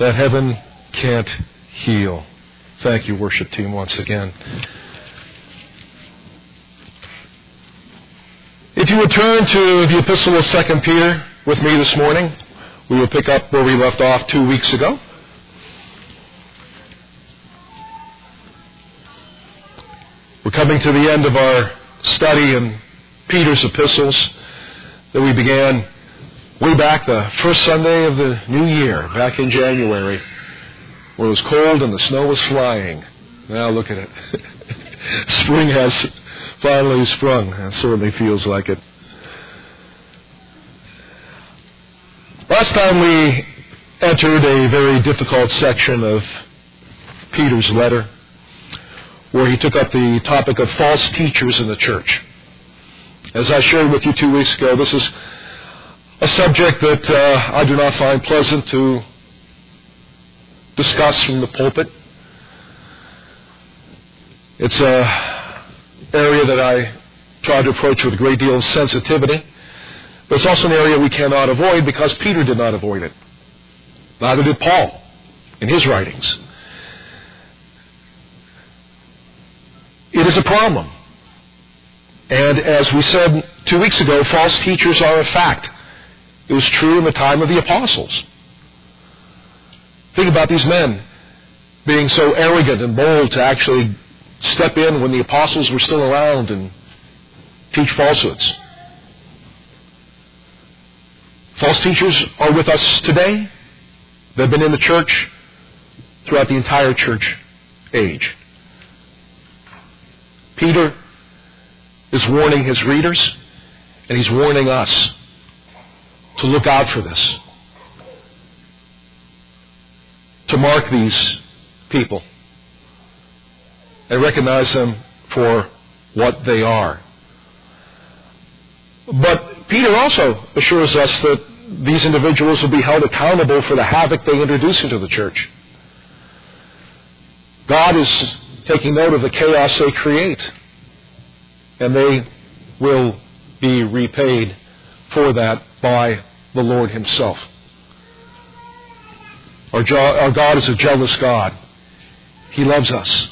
that heaven can't heal. Thank you, worship team, once again. If you would turn to the epistle of 2 Peter with me this morning, we will pick up where we left off 2 weeks ago. We're coming to the end of our study in Peter's epistles that we began way back the first Sunday of the new year, back in January, where it was cold and the snow was flying. Now look at it. Spring has finally sprung. It certainly feels like it. Last time we entered a very difficult section of Peter's letter, where he took up the topic of false teachers in the church. As I shared with you 2 weeks ago, this is a subject that I do not find pleasant to discuss from the pulpit. It's an area that I try to approach with a great deal of sensitivity. But it's also an area we cannot avoid because Peter did not avoid it. Neither did Paul in his writings. It is a problem. And as we said 2 weeks ago, false teachers are a fact. It was true in the time of the apostles. Think about these men being so arrogant and bold to actually step in when the apostles were still around and teach falsehoods. False teachers are with us today. They've been in the church throughout the entire church age. Peter is warning his readers, and he's warning us to look out for this, to mark these people and recognize them for what they are. But Peter also assures us that these individuals will be held accountable for the havoc they introduce into the church. God is taking note of the chaos they create, and they will be repaid for that by the Lord Himself. Our God is a jealous God. He loves us.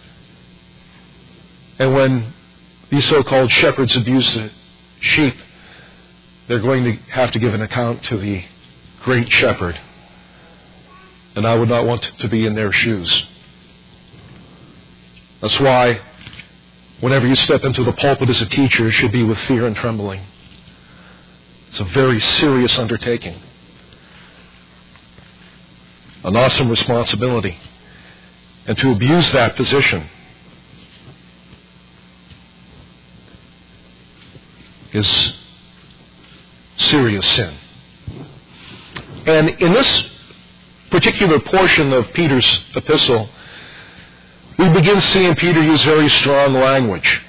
And when these so-called shepherds abuse the sheep, they're going to have to give an account to the great shepherd. And I would not want to be in their shoes. That's why whenever you step into the pulpit as a teacher, it should be with fear and trembling. It's a very serious undertaking. An awesome responsibility. And to abuse that position is serious sin. And in this particular portion of Peter's epistle, we begin seeing Peter use very strong language.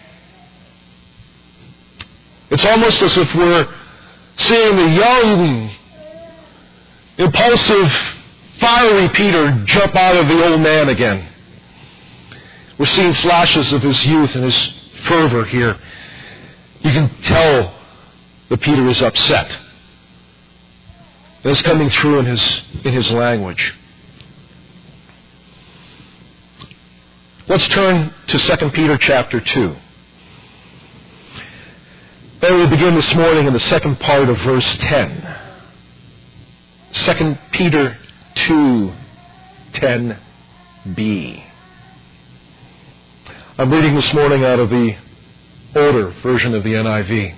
It's almost as if we're seeing the young, impulsive, fiery Peter jump out of the old man again. We're seeing flashes of his youth and his fervor here. You can tell that Peter is upset. It's coming through in his language. Let's turn to 2 Peter chapter 2. And we begin this morning in the second part of verse 10. 2 Peter 2, 10b. I'm reading this morning out of the older version of the NIV.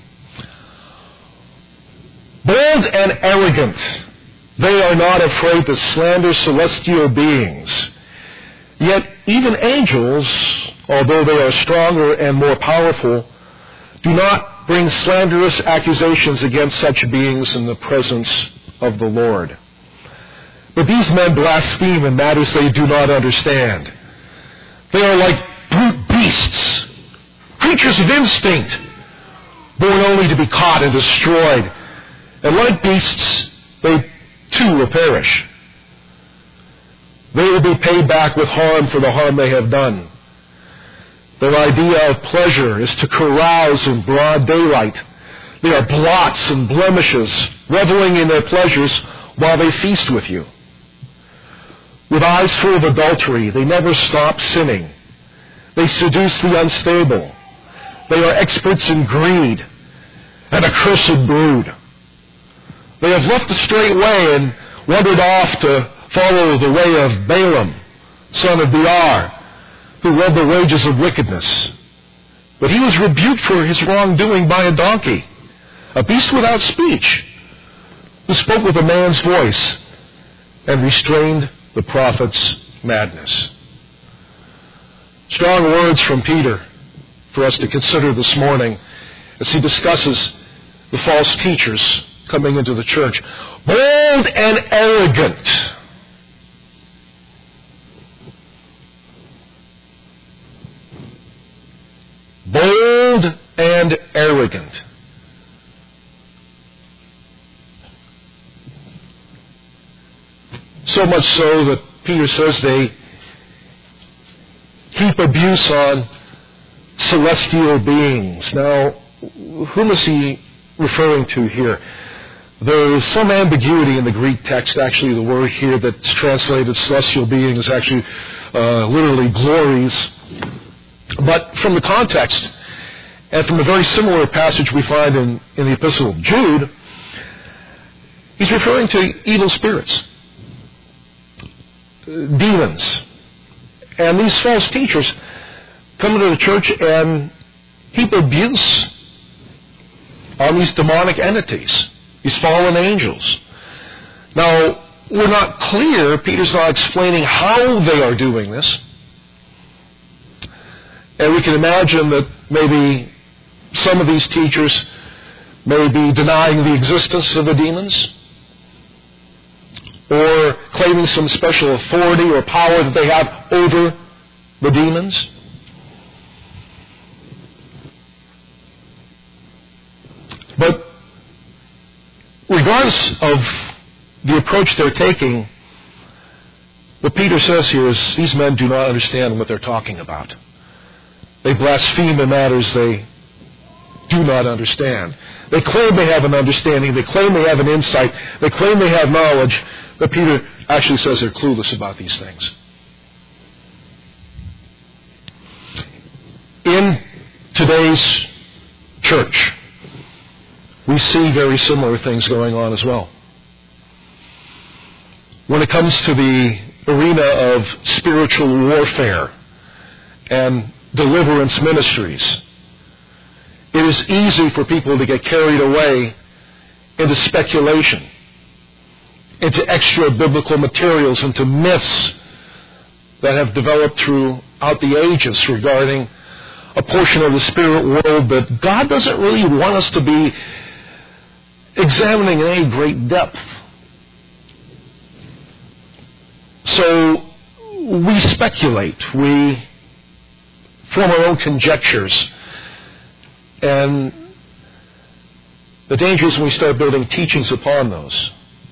Bold and arrogant, they are not afraid to slander celestial beings. Yet even angels, although they are stronger and more powerful, do not bring slanderous accusations against such beings in the presence of the Lord. But these men blaspheme in matters they do not understand. They are like brute beasts, creatures of instinct, born only to be caught and destroyed. And like beasts, they too will perish. They will be paid back with harm for the harm they have done. Their idea of pleasure is to carouse in broad daylight. They are blots and blemishes, reveling in their pleasures while they feast with you. with eyes full of adultery. They never stop sinning. They seduce the unstable. They are experts in greed, an accursed brood. They have left the straight way and wandered off to follow the way of Balaam, son of Beor, who led the wages of wickedness. But he was rebuked for his wrongdoing by a donkey, a beast without speech, who spoke with a man's voice and restrained the prophet's madness. Strong words from Peter for us to consider this morning as he discusses the false teachers coming into the church. Bold and arrogant. Bold and arrogant. So much so that Peter says they heap abuse on celestial beings. Now, whom is he referring to here? There is some ambiguity in the Greek text. Actually, the word here that's translated celestial being is actually literally glories. But from the context, and from a very similar passage we find in the Epistle of Jude, he's referring to evil spirits, demons. And these false teachers come into the church and heap abuse on these demonic entities, these fallen angels. Now, we're not clear, Peter's not explaining how they are doing this. And we can imagine that maybe some of these teachers may be denying the existence of the demons, or claiming some special authority or power that they have over the demons. But regardless of the approach they're taking, what Peter says here is these men do not understand what they're talking about. They blaspheme in matters they do not understand. They claim they have an understanding. They claim they have an insight. They claim they have knowledge. But Peter actually says they're clueless about these things. In today's church, we see very similar things going on as well. When it comes to the arena of spiritual warfare and deliverance ministries, it is easy for people to get carried away into speculation, into extra biblical materials, into myths that have developed throughout the ages regarding a portion of the spirit world that God doesn't really want us to be examining in any great depth. So we speculate, we form our own conjectures, and the danger is when we start building teachings upon those.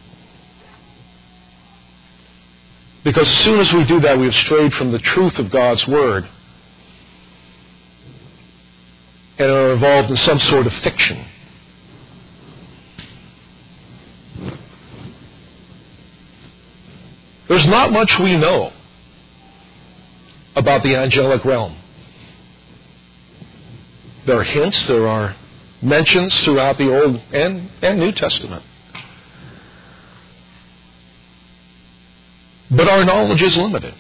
Because as soon as we do that, we have strayed from the truth of God's Word and are involved in some sort of fiction. There's not much we know about the angelic realm. There are hints, there are mentions throughout the Old and New Testament. But our knowledge is limited.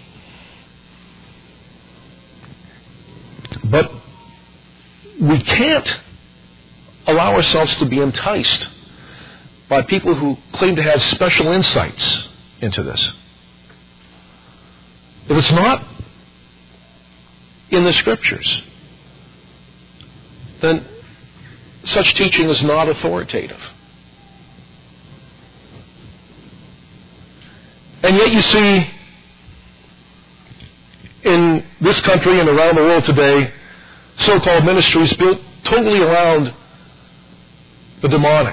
But we can't allow ourselves to be enticed by people who claim to have special insights into this. If it's not in the Scriptures, then such teaching is not authoritative. And yet you see in this country and around the world today so-called ministries built totally around the demonic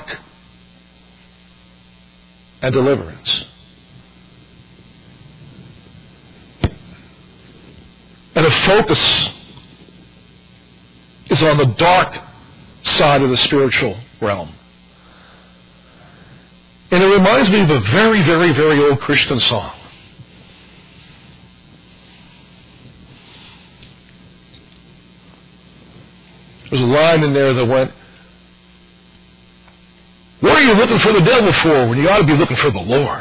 and deliverance. And a focus is on the dark side of the spiritual realm. And it reminds me of a very, very, very old Christian song. There's a line in there that went, what are you looking for the devil for when you ought to be looking for the Lord?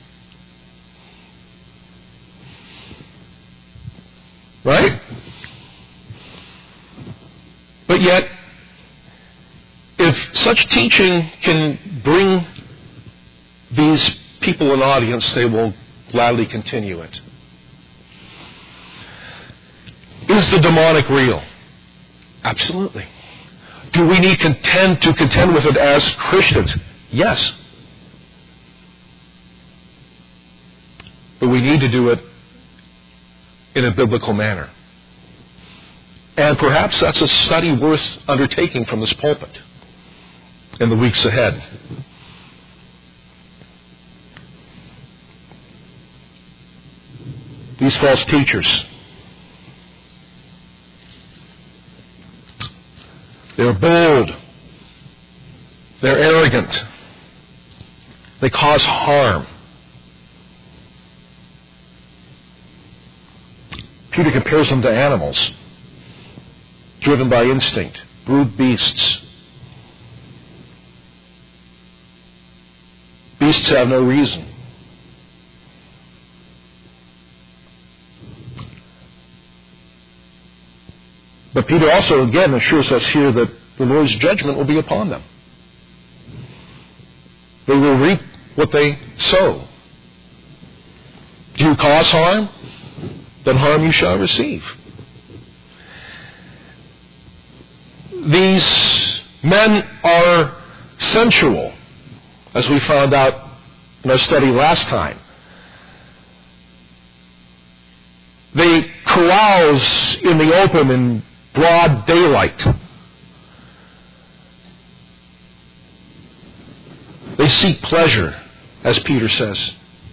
Right? But yet, if such teaching can bring these people an audience, they will gladly continue it. Is the demonic real? Absolutely. Do we need to contend with it as Christians? Yes. But we need to do it in a biblical manner. And perhaps that's a study worth undertaking from this pulpit in the weeks ahead. These false teachers, they're bold, they're arrogant, they cause harm. Peter compares them to animals, driven by instinct, brute beasts. Beasts have no reason. But Peter also again assures us here that the Lord's judgment will be upon them. They will reap what they sow. Do you cause harm? Then harm you shall receive. These men are sensual, as we found out in our study last time. They carouse in the open in broad daylight. They seek pleasure, as Peter says.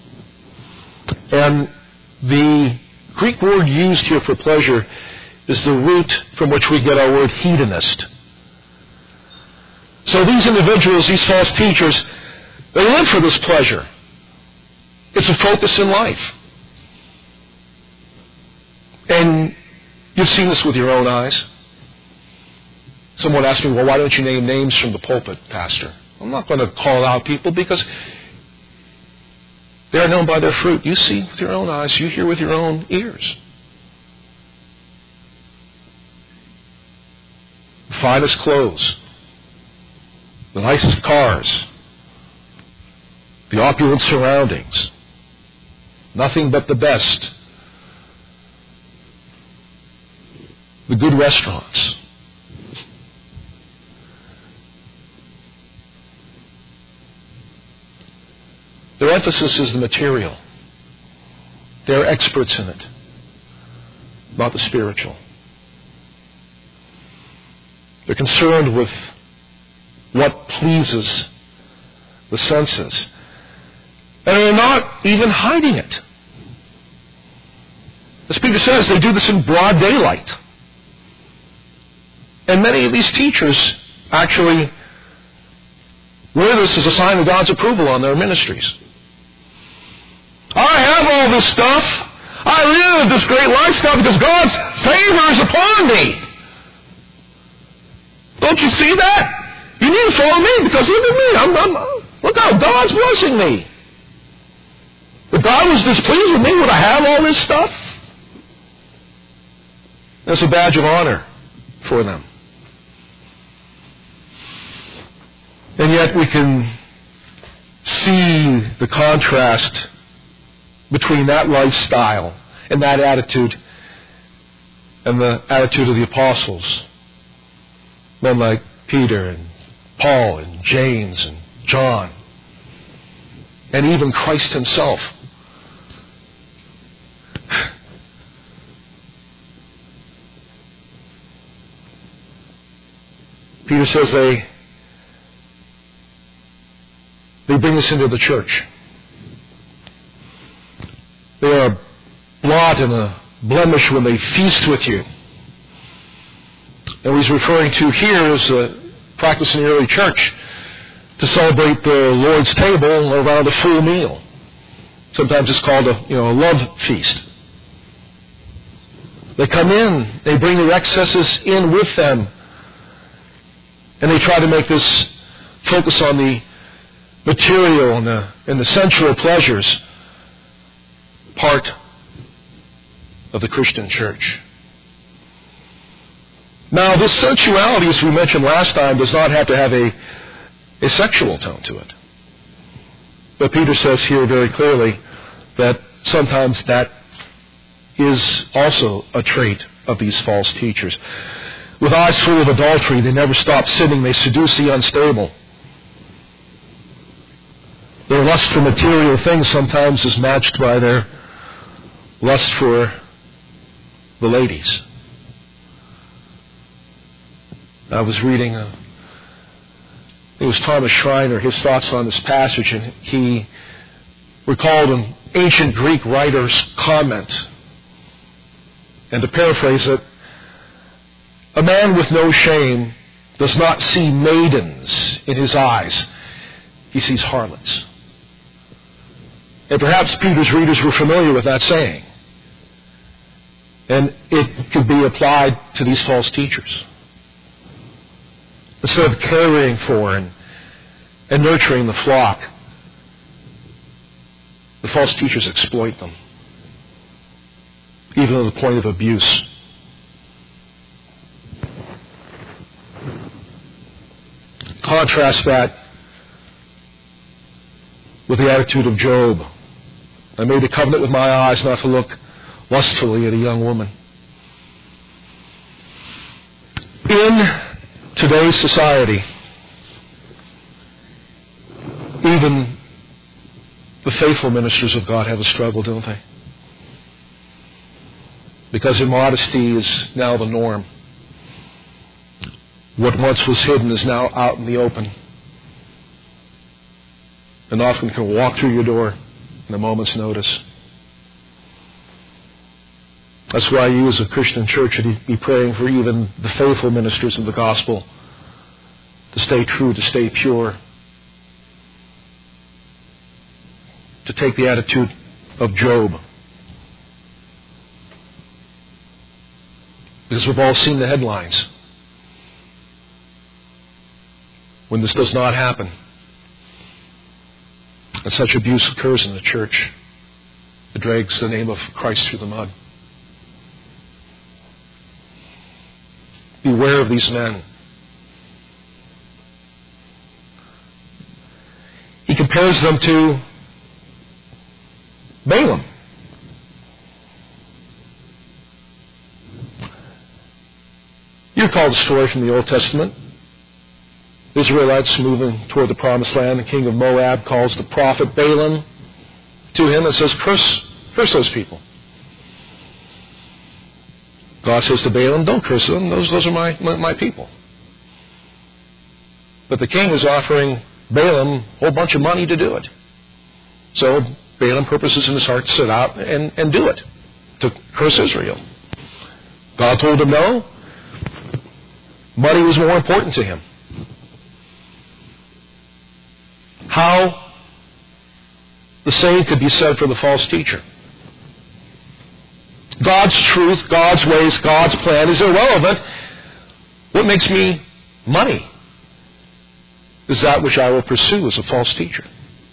And the Greek word used here for pleasure is the root from which we get our word hedonist. So these individuals, these false teachers, they live for this pleasure. It's a focus in life. And you've seen this with your own eyes. Someone asked me, well, why don't you name names from the pulpit, Pastor? I'm not going to call out people because they are known by their fruit. You see with your own eyes, you hear with your own ears. The finest clothes, the nicest cars, the opulent surroundings, nothing but the best, the good restaurants. Their emphasis is the material. They're experts in it, not the spiritual. They're concerned with what pleases the senses. And they're not even hiding it. As Peter says, they do this in broad daylight. And many of these teachers actually wear this as a sign of God's approval on their ministries. I have all this stuff. I live this great lifestyle because God's favor is upon me. Don't you see that? You need to follow me because look at me. Look how God's blessing me. If God was displeased with me, would I have all this stuff? That's a badge of honor for them. And yet we can see the contrast between that lifestyle and that attitude and the attitude of the apostles. Men like Peter and Paul and James and John and even Christ himself. Peter says they bring us into the church. They are a blot and a blemish when they feast with you. And what he's referring to here is a practice in the early church to celebrate the Lord's table around a full meal. Sometimes it's called a love feast. They come in, they bring their excesses in with them And they try to make this focus on the material and the sensual pleasures part of the Christian church. Now, this sensuality, as we mentioned last time, does not have to have a sexual tone to it. But Peter says here very clearly that sometimes that is also a trait of these false teachers. With eyes full of adultery, they never stop sinning. They seduce the unstable. Their lust for material things sometimes is matched by their lust for the ladies. I was reading, it was Thomas Schreiner, his thoughts on this passage, and he recalled an ancient Greek writer's comment. And to paraphrase it, a man with no shame does not see maidens in his eyes. He sees harlots. And perhaps Peter's readers were familiar with that saying. And it could be applied to these false teachers. Instead of caring for and nurturing the flock, the false teachers exploit them, even to the point of abuse. Contrast that with the attitude of Job. I made a covenant with my eyes not to look lustfully at a young woman. In today's society, even the faithful ministers of God have a struggle, don't they? Because immodesty is now the norm. What once was hidden is now out in the open. And often can walk through your door in a moment's notice. That's why you as a Christian church should be praying for even the faithful ministers of the gospel to stay true, to stay pure, to take the attitude of Job. Because we've all seen the headlines. When this does not happen, and such abuse occurs in the church, it drags the name of Christ through the mud. Beware of these men. He compares them to Balaam. You recall the story from the Old Testament. Israelites moving toward the Promised Land. The king of Moab calls the prophet Balaam to him and says, curse those people. God says to Balaam, don't curse them. Those are my people. But the king is offering Balaam a whole bunch of money to do it. So Balaam purposes in his heart to set out and do it, to curse Israel. God told him no. Money was more important to him. How the same could be said for the false teacher. God's truth, God's ways, God's plan is irrelevant. What makes me money is that which I will pursue as a false teacher.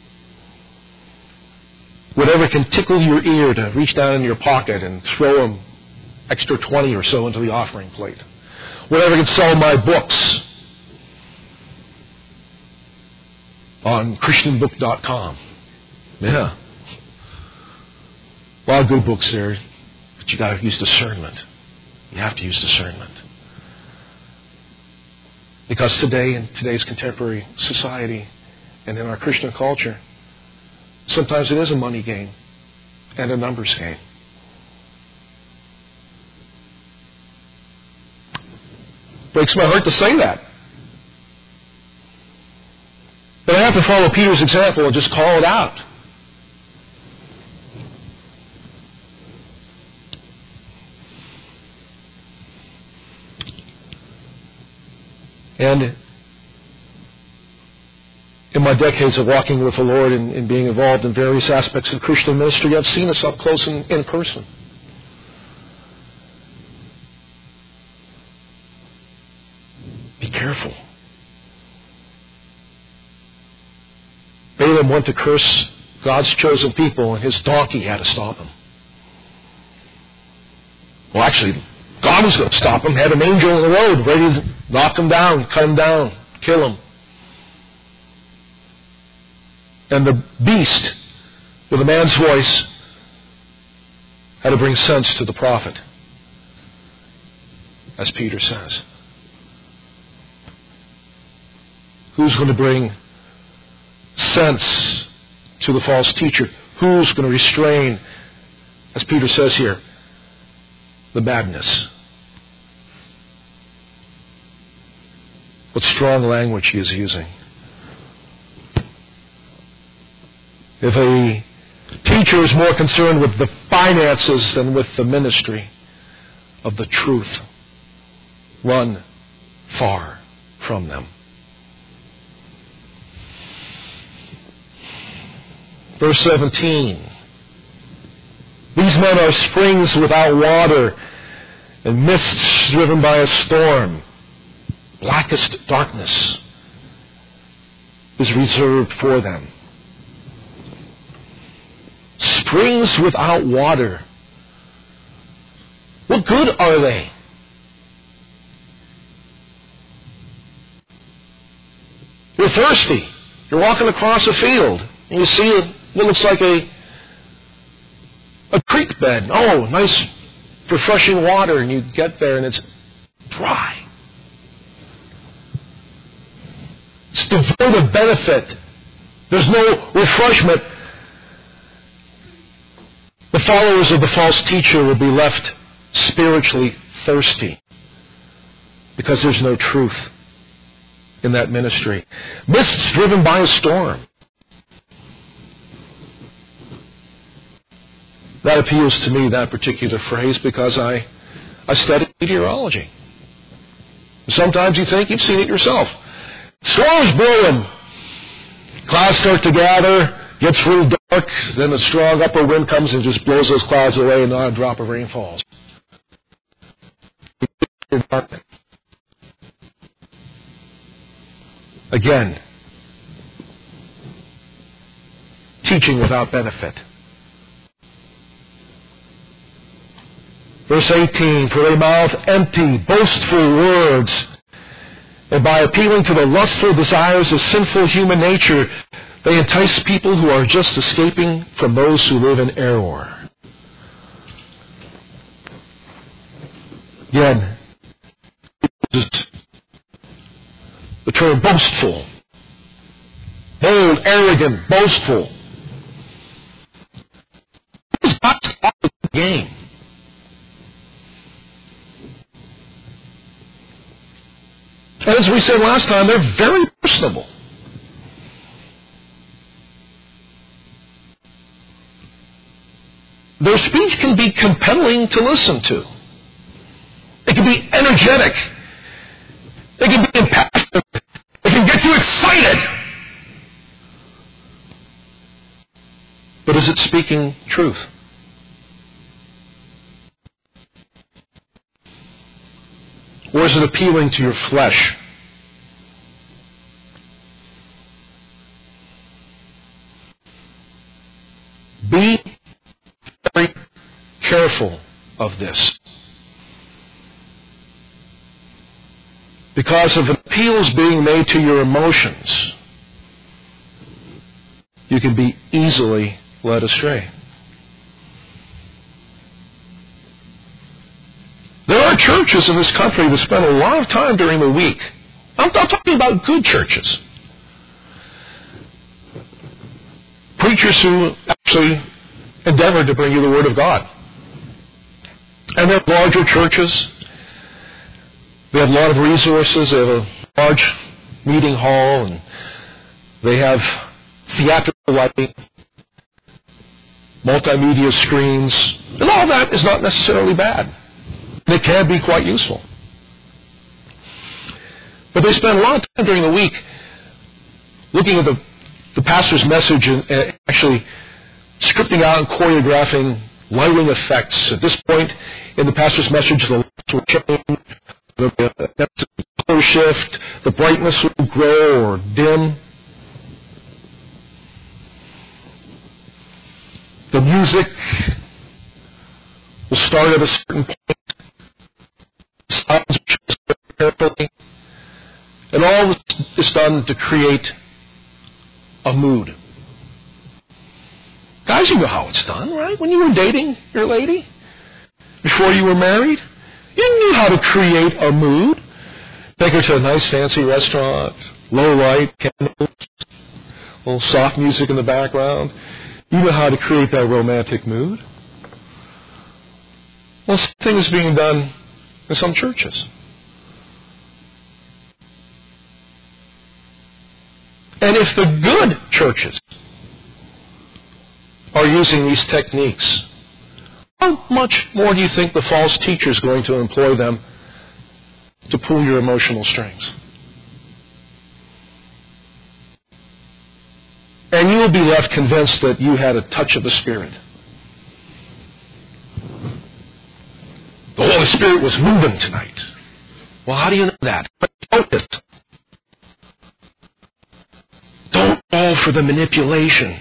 Whatever can tickle your ear to reach down in your pocket and throw an extra 20 or so into the offering plate. Whatever can sell my books on ChristianBook.com. Yeah. A lot of good books there, but you got to use discernment. You have to use discernment. Because today, in today's contemporary society and in our Christian culture, sometimes it is a money game and a numbers game. Breaks my heart to say that. But I have to follow Peter's example and just call it out. And in my decades of walking with the Lord and being involved in various aspects of Christian ministry, I've seen this up close and in person. Be careful. went to curse God's chosen people, and his donkey had to stop him. Well, actually, God was going to stop him, had an angel on the road ready to knock him down, cut him down, kill him. And the beast, with a man's voice, had to bring sense to the prophet, as Peter says. Who's going to bring sense to the false teacher? Who's going to restrain, as Peter says here, the madness? What strong language he is using. If a teacher is more concerned with the finances than with the ministry of the truth, run far from them. Verse 17. These men are springs without water and mists driven by a storm. Blackest darkness is reserved for them. Springs without water. What good are they? You're thirsty. You're walking across a field and you see what looks like a creek bed. Oh, nice refreshing water, and you get there and it's dry. It's devoid of benefit. There's no refreshment. The followers of the false teacher will be left spiritually thirsty because there's no truth in that ministry. Mists driven by a storm. That appeals to me, that particular phrase, because I study meteorology. Sometimes you think you've seen it yourself. Storms brewing. Clouds start to gather, gets real dark, then a strong upper wind comes and just blows those clouds away and not a drop of rain falls. Again, teaching without benefit. Verse 18, for they mouth empty, boastful words, and by appealing to the lustful desires of sinful human nature, they entice people who are just escaping from those who live in error. Again, the term boastful. Bold, arrogant, boastful. This is God's game. As we said last time, they're very personable. Their speech can be compelling to listen to. It can be energetic. It can be impassioned. It can get you excited. But is it speaking truth? Or is it appealing to your flesh? Be very careful of this. Because of appeals being made to your emotions, you can be easily led astray. There are churches in this country that spend a lot of time during the week. I'm talking about good churches. Preachers who actually endeavor to bring you the Word of God. And they're larger churches. They have a lot of resources. They have a large meeting hall, and they have theatrical lighting, multimedia screens, and all that is not necessarily bad. They can be quite useful. But they spend a lot of time during the week looking at the pastor's message and actually scripting out and choreographing lighting effects. At this point in the pastor's message, the lights will change, the color shift, the brightness will grow or dim. Music will start at a certain point. Sounds are chosen carefully. And all is done to create a mood. Guys, you know how it's done, right? When you were dating your lady, before you were married, you knew how to create a mood. Take her to a nice fancy restaurant, low light, candles, a little soft music in the background. You know how to create that romantic mood. Well, something is being done in some churches. And if the good churches are using these techniques, how much more do you think the false teacher is going to employ them to pull your emotional strings? And you will be left convinced that you had a touch of the Spirit. The Holy Spirit was moving tonight. Well, how do you know that? Focus. Don't fall for the manipulation.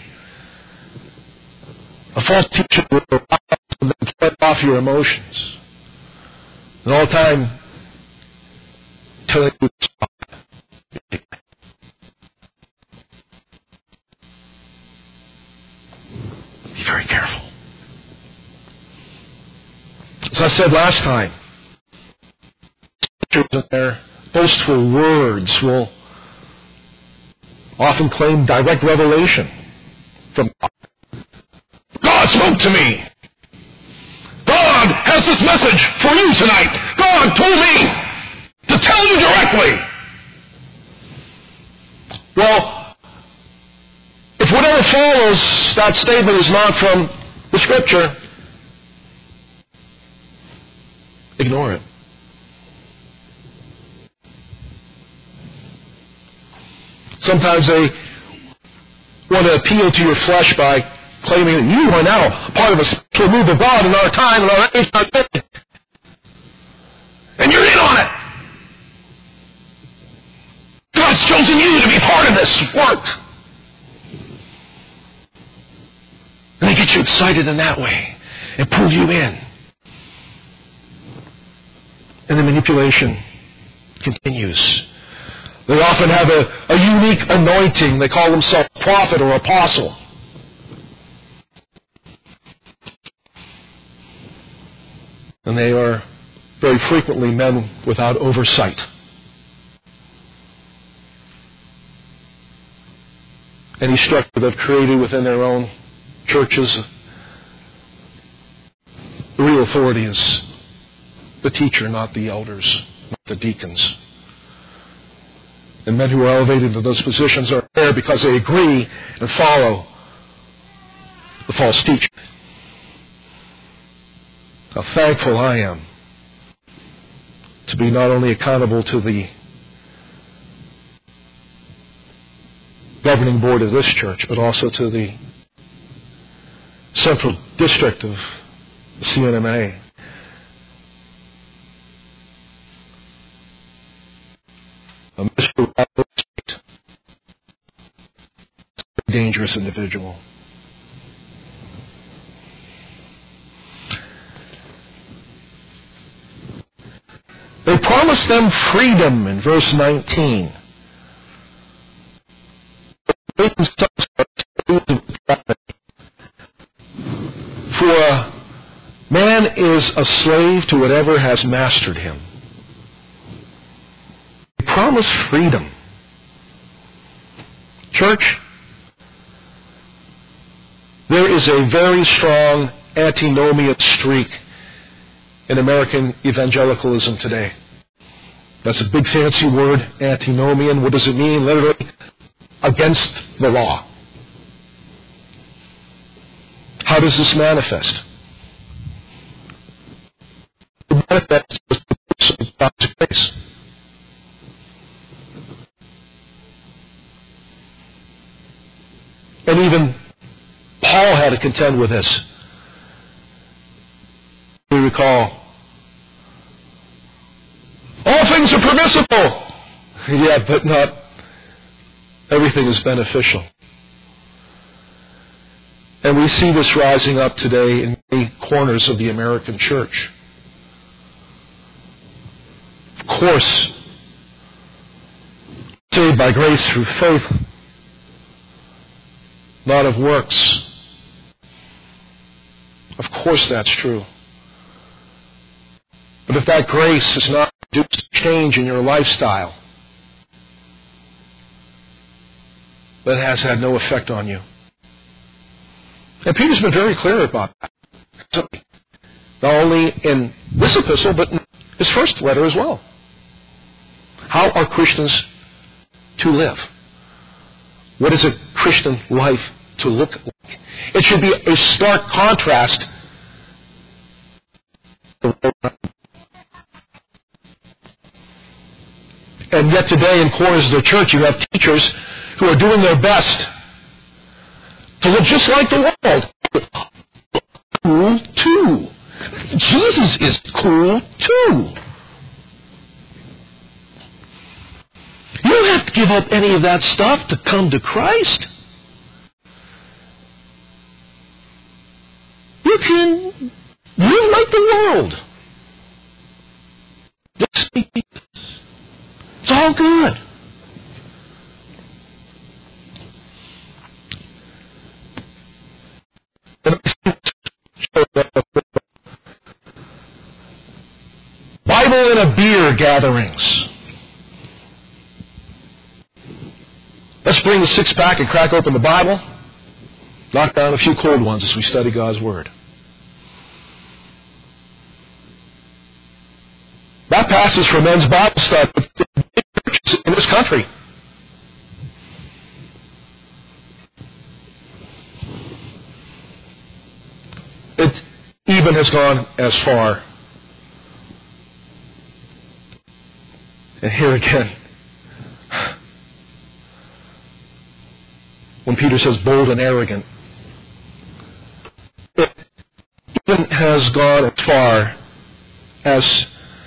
A false teacher will play off your emotions. And all the time, telling you to stop. Be very careful. As I said last time, teachers and their boastful words will often claim direct revelation from God. God spoke to me. God has this message for you tonight. God told me to tell you directly. Well, if whatever follows that statement is not from the Scripture, ignore it. Sometimes they want to appeal to your flesh by claiming that you are now part of a spiritual move of God in our time and our age. And you're in on it. God's chosen you to be part of this work. And they get you excited in that way and pull you in. And the manipulation continues. They often have a unique anointing. They call themselves prophet or apostle. And they are very frequently men without oversight. Any structure they've created within their own churches, the real authority is the teacher, not the elders, not the deacons. And men who are elevated to those positions are there because they agree and follow the false teacher. How thankful I am to be not only accountable to the governing board of this church, but also to the central district of the CNMA. A Mr. dangerous individual. They promised them freedom in verse 19. For man is a slave to whatever has mastered him. They promise freedom. Church, there is a very strong antinomian streak in American evangelicalism today. That's a big fancy word, antinomian. What does it mean? Literally, against the law. How does this manifest? It manifests as God's grace. And even Paul had to contend with this. We recall, all things are permissible. Yeah, but not everything is beneficial. And we see this rising up today in many corners of the American church. Of course, saved by grace through faith, not of works. Of course that's true. But if that grace has not produced change in your lifestyle, that has had no effect on you. And Peter's been very clear about that. Not only in this epistle, but in his first letter as well. How are Christians to live? What is a Christian life to look like? It should be a stark contrast. And yet today in corners of the church you have teachers who are doing their best to look just like the world. Cool too. Jesus is cool too. You don't have to give up any of that stuff to come to Christ. You can live like the world. It's all good. Bible and a beer gatherings. Let's bring the six-pack and crack open the Bible. Knock down a few cold ones as we study God's Word. That passes for men's Bible study in this country. It even has gone as far. And here again, when Peter says bold and arrogant, it even has gone as far as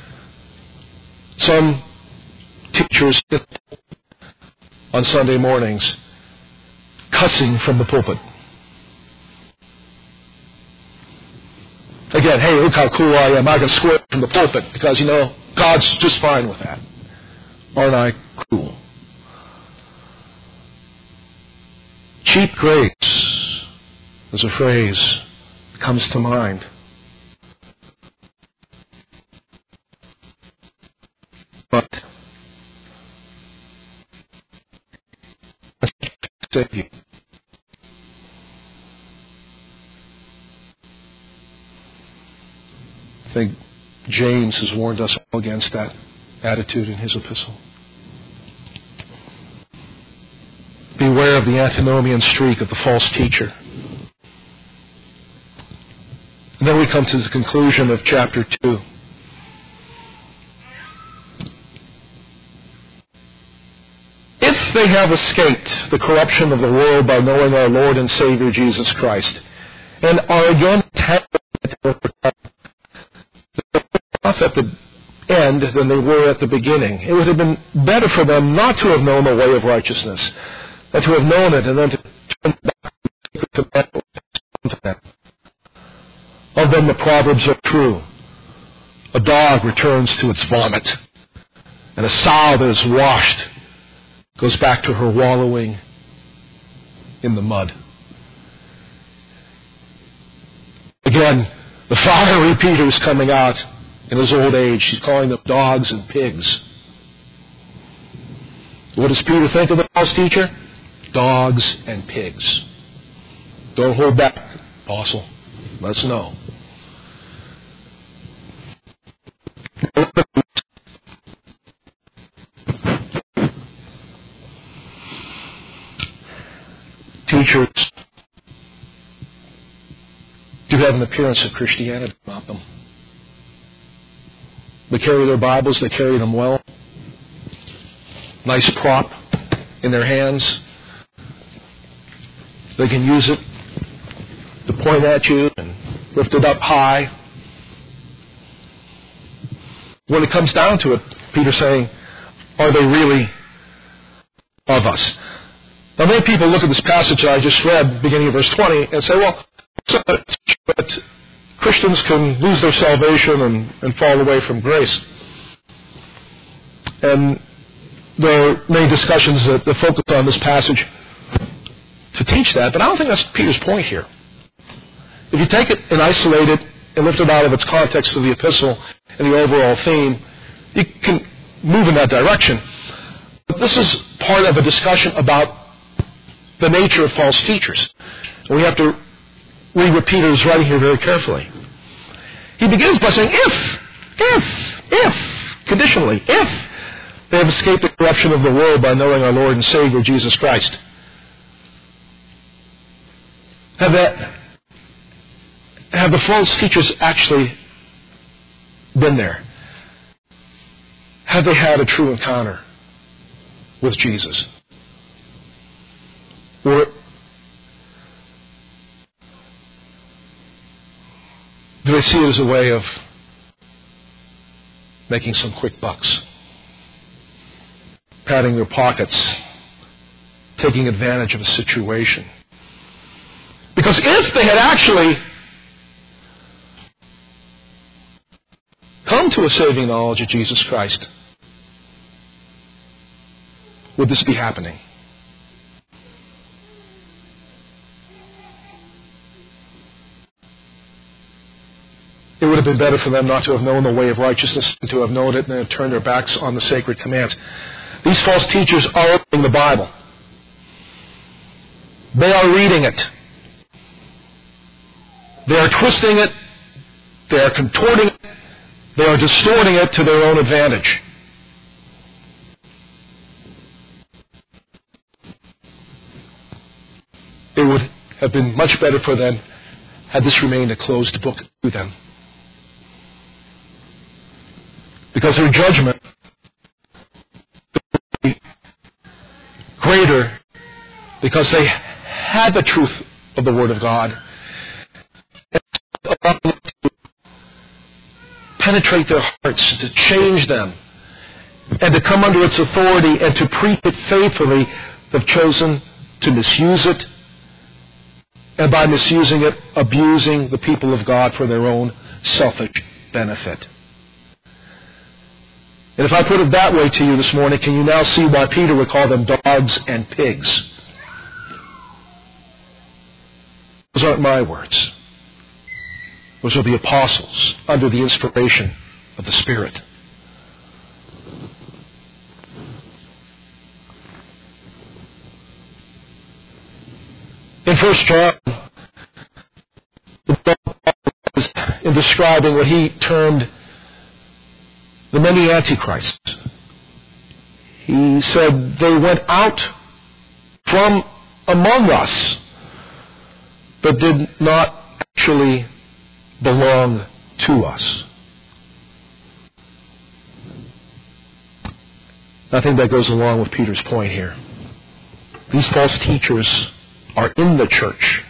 some teachers on Sunday mornings cussing from the pulpit. Again, hey, look how cool I am. I can swear from the pulpit because, God's just fine with that. Aren't I cool? Cheap grace is a phrase that comes to mind. But I think James has warned us all against that attitude in his epistle. Beware of the antinomian streak of the false teacher. And then we come to the conclusion of chapter 2. If they have escaped the corruption of the world by knowing our Lord and Savior Jesus Christ, and are again at the end than they were at the beginning, it would have been better for them not to have known the way of righteousness, than to have known it and then to turn back to them. Of them the proverbs are true. A dog returns to its vomit, and a sow that is washed goes back to her wallowing in the mud. Again, the fiery Peter is coming out in his old age. He's calling them dogs and pigs. What does Peter think of the false teacher? Dogs and pigs. Don't hold back, Apostle. Let us know. Teachers do have an appearance of Christianity about them. They carry their Bibles, they carry them well. Nice prop in their hands. They can use it to point at you and lift it up high. When it comes down to it, Peter's saying, are they really of us? Now, many people look at this passage that I just read, beginning of verse 20, and say, well, but Christians can lose their salvation and fall away from grace. And there are many discussions that focus on this passage to teach that, but I don't think that's Peter's point here. If you take it and isolate it and lift it out of its context of the epistle and the overall theme, you can move in that direction. But this is part of a discussion about the nature of false teachers. And we have to read what Peter is writing here very carefully. He begins by saying, if, conditionally, if they have escaped the corruption of the world by knowing our Lord and Savior Jesus Christ. Have the false teachers actually been there? Have they had a true encounter with Jesus? Or do they see it as a way of making some quick bucks? Padding their pockets, taking advantage of a situation? Because if they had actually come to a saving knowledge of Jesus Christ, would this be happening? It would have been better for them not to have known the way of righteousness than to have known it and have turned their backs on the sacred commands. These false teachers are reading the Bible. They are reading it. They are twisting it. They are contorting it. They are distorting it to their own advantage. It would have been much better for them had this remained a closed book to them. Because their judgment would be greater because they had the truth of the Word of God and allowed it to penetrate their hearts, to change them, and to come under its authority and to preach it faithfully. They've chosen to misuse it, and by misusing it, abusing the people of God for their own selfish benefit. And if I put it that way to you this morning, can you now see why Peter would call them dogs and pigs? Those aren't my words. Those are the apostles under the inspiration of the Spirit. In 1 John, in describing what he termed the many antichrists, he said they went out from among us, but did not actually belong to us. I think that goes along with Peter's point here. These false teachers are in the church.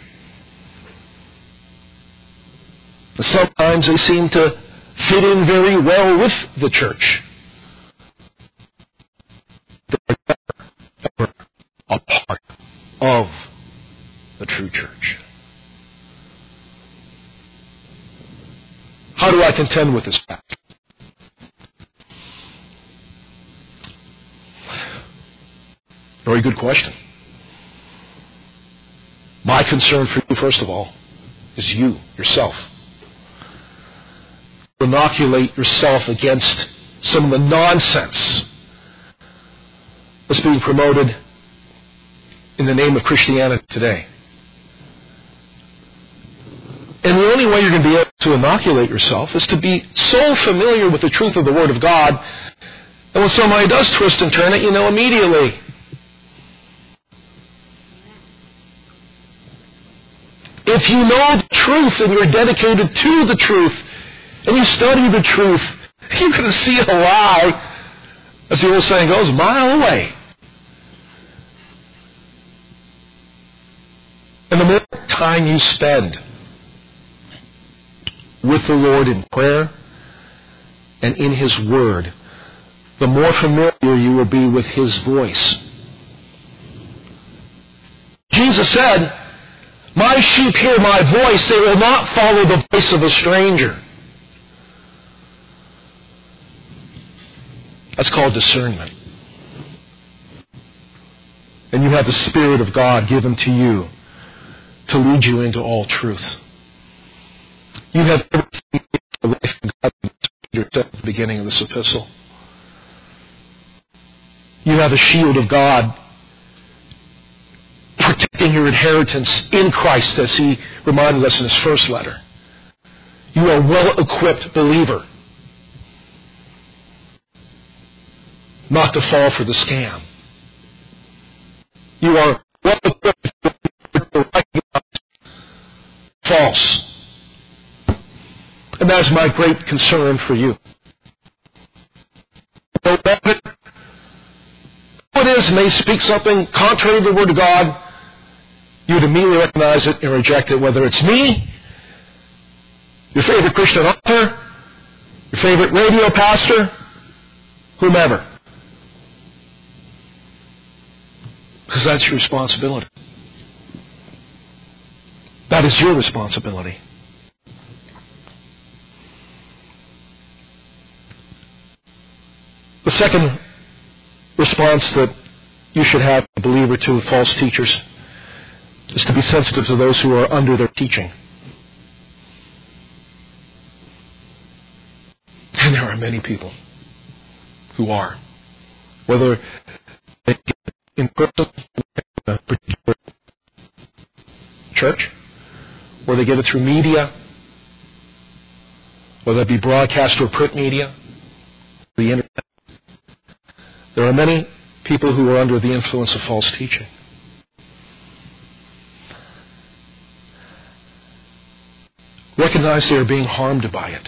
Sometimes they seem to fit in very well with the church. They're never a part of the true church. How do I contend with this fact? Very good question. My concern for you, first of all, is you, yourself. Inoculate yourself against some of the nonsense that's being promoted in the name of Christianity today. And the only way you're going to be able to inoculate yourself is to be so familiar with the truth of the Word of God that when somebody does twist and turn it, you know immediately. If you know the truth and you're dedicated to the truth and you study the truth, you're going to see a lie, as the old saying goes, a mile away. And the more time you spend with the Lord in prayer and in His Word, the more familiar you will be with His voice. Jesus said, "My sheep hear my voice, they will not follow the voice of a stranger." That's called discernment. And you have the Spirit of God given to you to lead you into all truth. You have everything for life in God at the beginning of this epistle. You have the shield of God protecting your inheritance in Christ, as he reminded us in his first letter. You are a well-equipped believer not to fall for the scam. You are well-equipped to recognize false. And that is my great concern for you. So who it is may speak something contrary to the Word of God, you would immediately recognize it and reject it, whether it's me, your favorite Christian author, your favorite radio pastor, whomever. Because that's your responsibility. That is your responsibility. The second response that you should have, a believer, to false teachers is to be sensitive to those who are under their teaching. And there are many people who are. Whether they get it in person, in a particular church, or they get it through media, whether it be broadcast or print media, the internet. There are many people who are under the influence of false teaching. Recognize they are being harmed by it.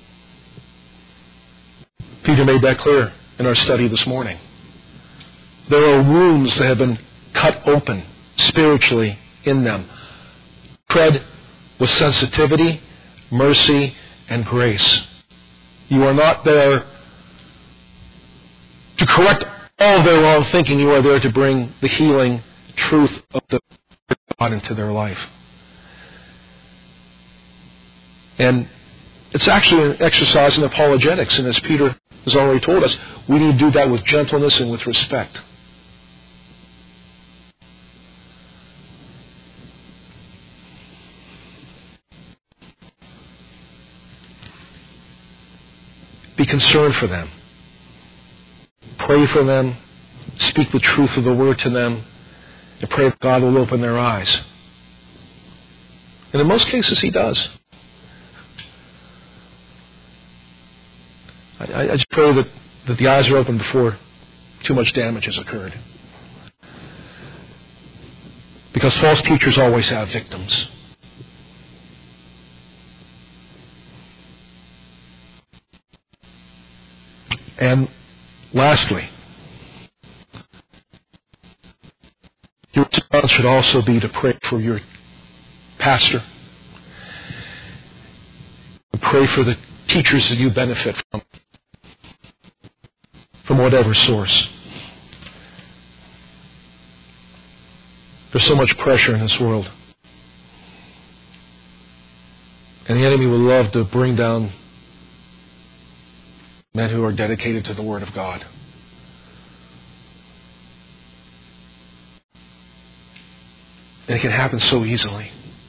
Peter made that clear in our study this morning. There are wounds that have been cut open spiritually in them. Tread with sensitivity, mercy, and grace. You are not there to correct all of their wrong thinking. You are there to bring the healing truth of the Word of God into their life. And it's actually an exercise in apologetics, and as Peter has already told us, we need to do that with gentleness and with respect. Be concerned for them. Pray for them. Speak the truth of the Word to them. And pray that God will open their eyes. And in most cases, He does. I just pray that the eyes are open before too much damage has occurred. Because false teachers always have victims. And lastly, your response should also be to pray for your pastor. Pray for the teachers that you benefit from whatever source. There's so much pressure in this world. And the enemy would love to bring down men who are dedicated to the Word of God. And it can happen so easily.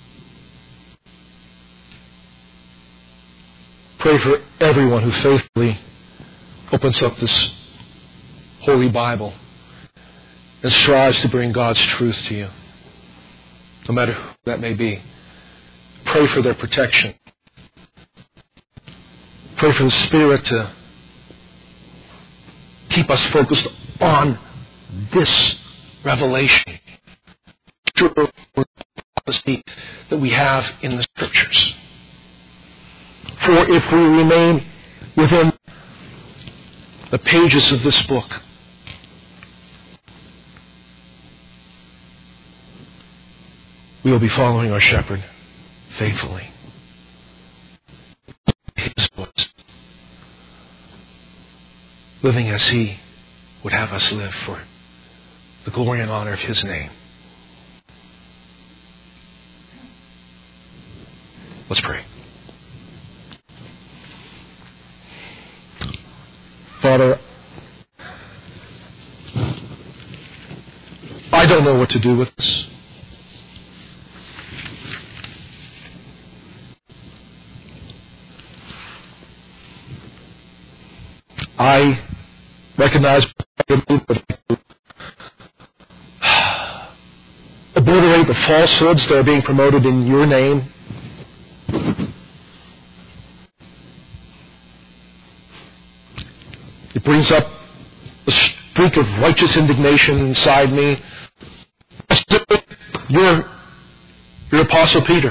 Pray for everyone who faithfully opens up this Holy Bible and strives to bring God's truth to you, no matter who that may be. Pray for their protection. Pray for the Spirit to keep us focused on this revelation, true prophecy that we have in the Scriptures. For if we remain within the pages of this book, we will be following our Shepherd faithfully. His voice. Living as He would have us live for the glory and honor of His name. Let's pray. Father, I don't know what to do with this. I recognize obliterate the falsehoods that are being promoted in your name. It brings up a streak of righteous indignation inside me. You're Apostle Peter.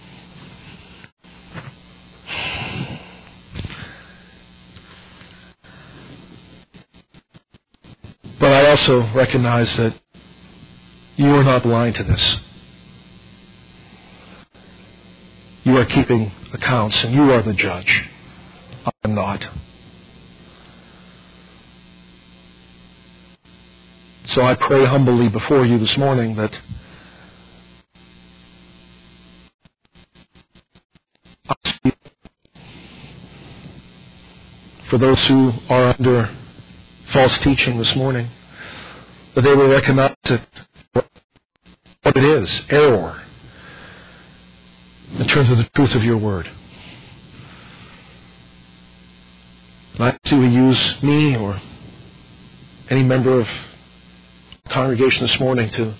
But I also recognize that you are not blind to this. You are keeping accounts, and you are the judge. I am not. So I pray humbly before you this morning that for those who are under false teaching this morning, that they will recognize that what it is, error, in terms of the truth of your word. And I ask you to use me or any member of the congregation this morning to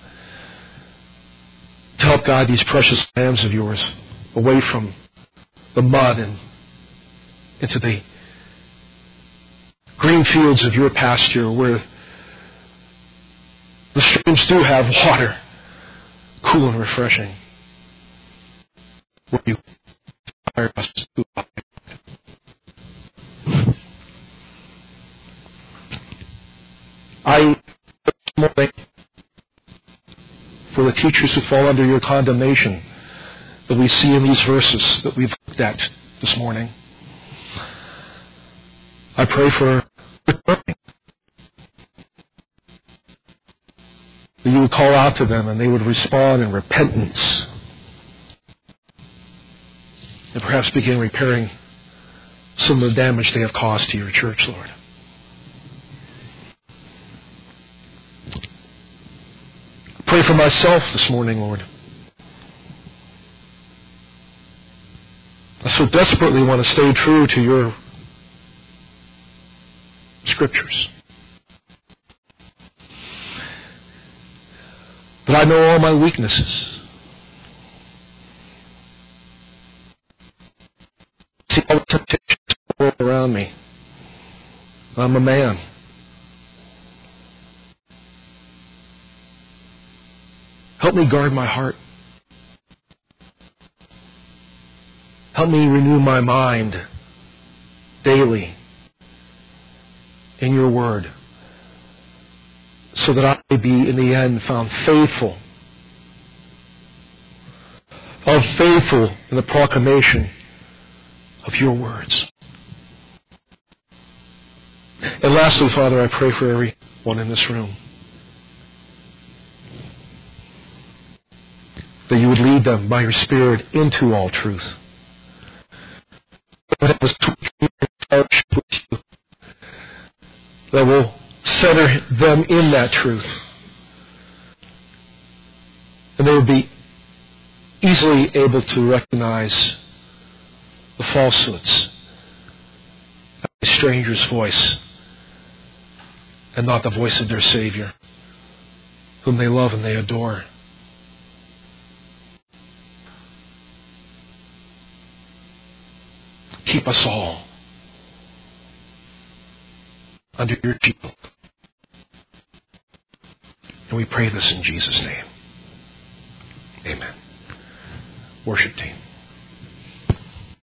help guide these precious lambs of yours away from the mud and into the green fields of your pasture where the streams do have water, cool and refreshing, where you inspire us to abide. I this morning for the teachers who fall under your condemnation that we see in these verses that we've looked at this morning. I pray for returning. That you would call out to them and they would respond in repentance and perhaps begin repairing some of the damage they have caused to your church, Lord. I pray for myself this morning, Lord. I so desperately want to stay true to your Scriptures. But I know all my weaknesses. See all the temptations all around me. I'm a man. Help me guard my heart. Help me renew my mind daily in your word, so that I may be, in the end, found faithful. Found faithful in the proclamation of your words. And lastly, Father, I pray for everyone in this room, that you would lead them by your Spirit into all truth. That will center them in that truth. And they will be easily able to recognize the falsehoods of a stranger's voice and not the voice of their Savior, whom they love and they adore. Keep us all under your shield. And we pray this in Jesus' name. Amen. Worship team.